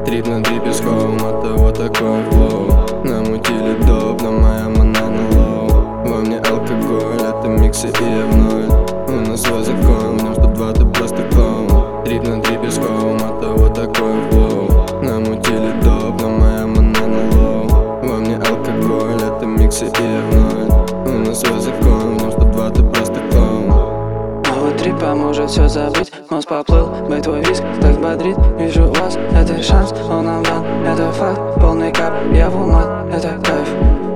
Трип на трипе с хоум, от того такой флоу. Намутили доп, но моя мана на лоу. Во мне алкоголь, это миксы и я в ноль. У нас свой закон, в нем 102, ты просто клоун. Трип на трипе с хоум, от того такой флоу. Намутили доп, но моя мана на лоу. Во мне алкоголь, это миксы и я в ноль. У нас свой закон, в нем 102, ты просто клоун. Новый трип поможет все забыть. Мозг поплыл, бей твой виск, так бодрит. Вижу вас, это шанс, он нам дан. Это факт, полный кап, я в умат, это кайф.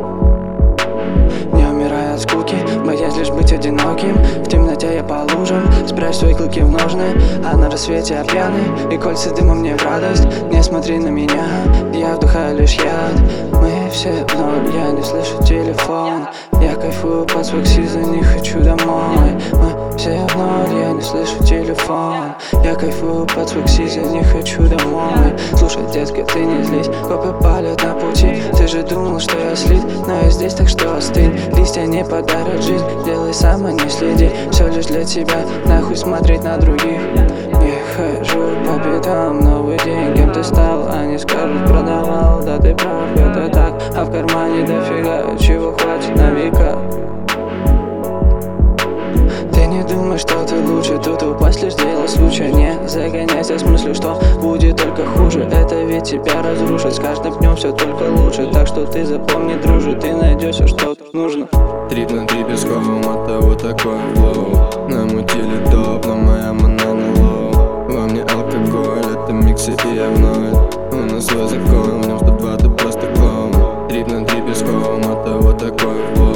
Не умирай от скуки, боясь лишь быть одиноким. В темноте я по лужам, спрячь свои клыки в ножны. А на рассвете я пьяный, и кольца дыма мне в радость. Не смотри на меня, я вдыхаю лишь яд. Мы все в ноль, я не слышу телефон. Я кайфую под свой сизон, не хочу домой. Мы все в ноль, я не слышу телефон. Я кайфую под свой сизон, не хочу домой. Слушай, детка, ты не злись, копы палят на пути. Ты же думал, что я слит, но я здесь, так что остынь. Листья не подарят жизнь, делай сам, а не следи. Все лишь для тебя, нахуй смотреть на других. Не хожу по пятам, новый день, кем ты стал? Они скажут, продавал, да ты прав, это так. А в кармане дофига, чего хватит на века. Ты не думай, что ты лучше, тут упасть лишь дело случая. Не загоняйся с мыслью, что будет только хуже. Это ведь тебя разрушит, с каждым днем все только лучше. Так что ты запомни, друже, ты найдешь все, что нужно. Трип на трипе с хоум, от того такой флоу. Намутили доп, но моя мана на лоу. Во мне алкоголь, это миксы и я в ноль. У нас свой закон, в нем 102, ты просто клоун. Трип на трипе с хоум, от того такой флоу.